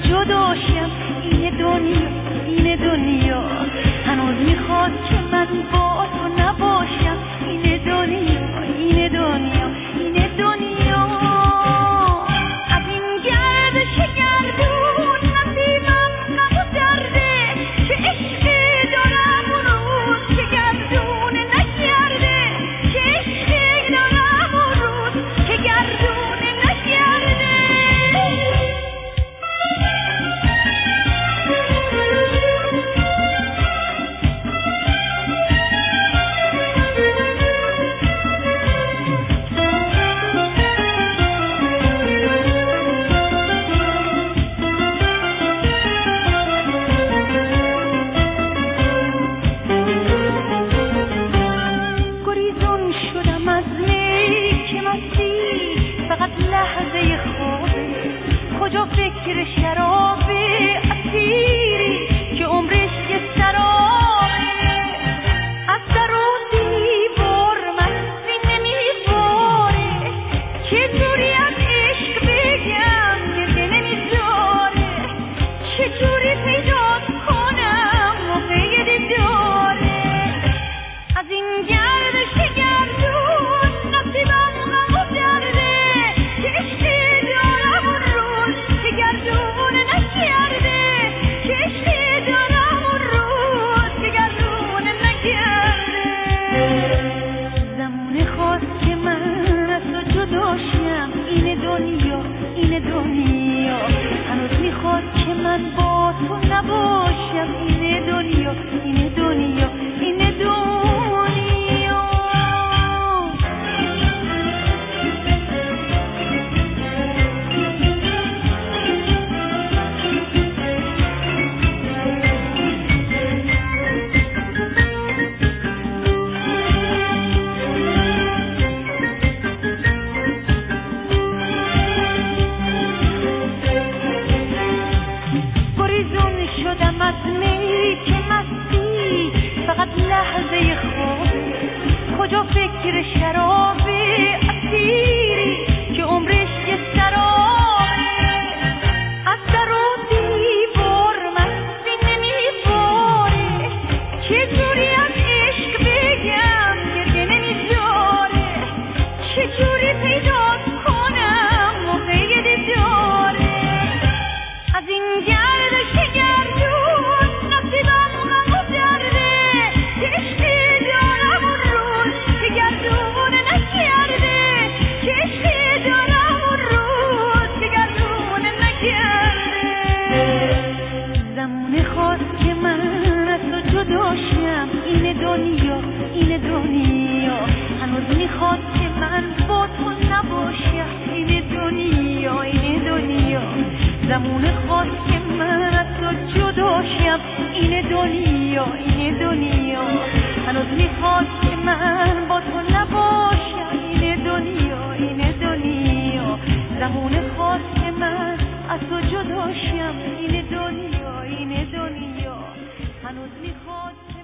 جداشم. این دنیا این دنیا هنوز میخواد که من با تو نباشم. این دنیا این دنیا این دنیا از این گردش گردون نصیبم غم و درده. چه عشقی دارم اون روز که گردون نگرده. چه عشقی دارم اون روز که گردون نگرده. گریزون شدم از می که مستی فقط لحظه خوابه. کجا فکر شرابه اسیری که عمرش یه سرابه. از در و دیوار مستی نمیباره. چه جوری از عشق بگم که نمیذاره. چه جوری پیدا کنم موقع دیداره. از این گردش گردون نصیبم غم و درده. چه عشقی دارم اون روز که گردون نگرده. چه عشقی دارم اون روز که گردون نگرده. زمونه خواست که من از تو جداشم. این دنیا این دنیا هنوز میخواد که من با تو نباشم. این دنیا این دنیا این دنیا گریزون شدم از می که مستی فقط لحظه خوابه. کجا فکر شرابه اسیری که عمرش یه سرابه. از در و دیوار مستی نمیباره. چه جوری از عشق بگم گریه نمیذاره. چه جوری پیدا کنم موقع دیداره. از این گردش گردون نصیبم غم و درده. چه عشقی دارم اون روز که گردون نگرده. چه عشقی دارم اون روز که گردون نگرده. زمونه خواست که من از تو جداشم. این دنیا این دنیا هنوز میخواد که من با تو نباشم. این دنیا این دنیا زمونه خواست که من از تو جداشم. این دنیا این دنیا هنوز میخواد که من با تو نباشم. این دنیا این دنیا زمونه خواست که من از تو جداشم. این دنیا این دنیا هنوز میخواد